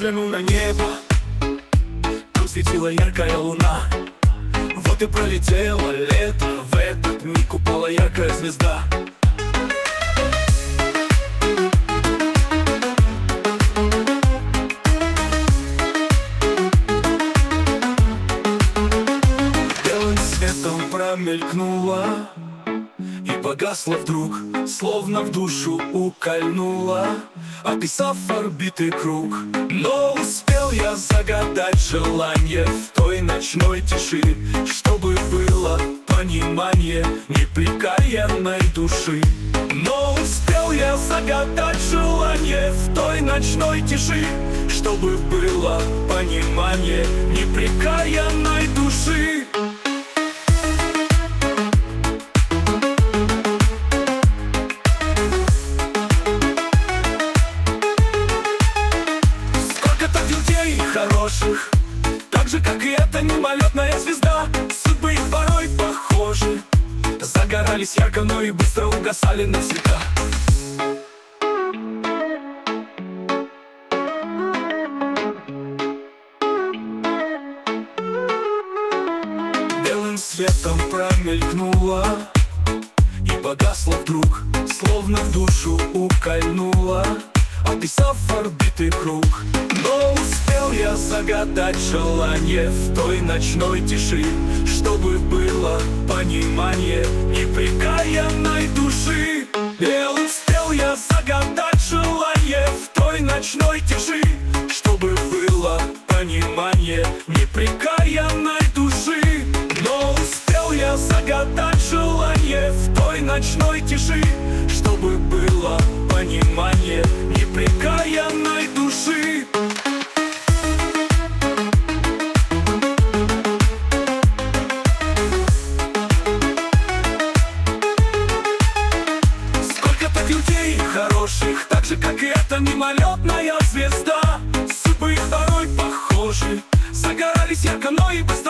взглянул на небо. Тут светила яркая луна. Вот и пролетело лето. В этот миг упала яркая звезда. Белым светом промелькнула и погасла вдруг, словно в душу укольнула, описав орбиты круг. Но успел я загадать желание в той ночной тиши, чтобы было понимание непрекаянной души. Но успел я загадать желание в той ночной тиши, чтобы было понимание непрекаянной души. Хороших, так же, как и эта мимолетная звезда. Судьбы их порой похожи, загорались ярко, но и быстро угасали навсегда. Белым светом промелькнула и погасла вдруг, словно в душу укольнула, описав орбиты круг. Но успел я загадать желание в той ночной тиши, чтобы было понимание непрекаянной души. И успел я загадать желание в той ночной тиши, чтобы было понимание непрекаянной души. Но успел я загадать желание в той ночной тиши, чтобы было понимание непрекаянной души. Сколько-то людей хороших, так же, как и эта мимолетная звезда. Судьбы их порой похожи, загорались ярко, но и быстро